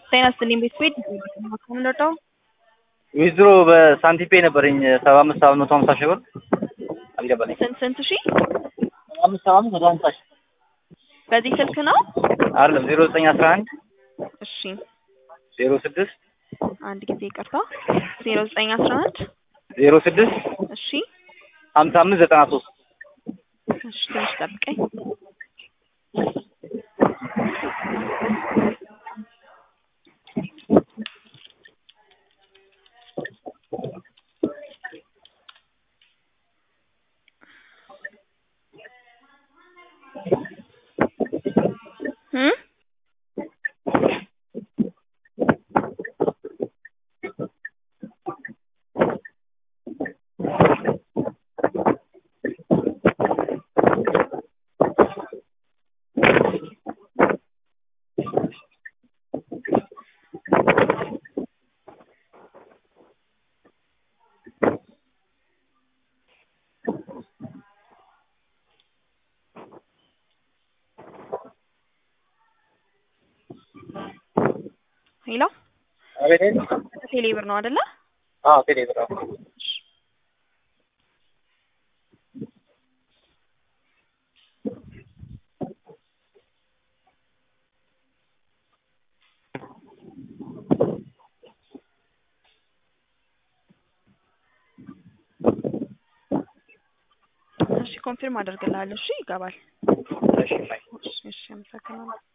ጤና ይስጥልኝ ቤተሰብ ምንወጣው ዊዝድሮ በሳንቲፔ ነበረኝ 750 ሺህ ብር አልገባልኝ። ስንት ሺህ 750 ሺህ በዚህ ስልክ ነው አይደለም 0911 እሺ 06 አንድ ጊዜ ይቅርታ 0911 06 እሺ 5593 እሺ ትንሽ ጠብቀኝ። ሄሎ አቤት ቴሌብር ነው አይደለ? አዎ ቴሌብር ነው። እሺ ኮንፊርም አደርግልሃለሁ። እሺ ይገባል። እሺ እሺ አመሰግናለሁ።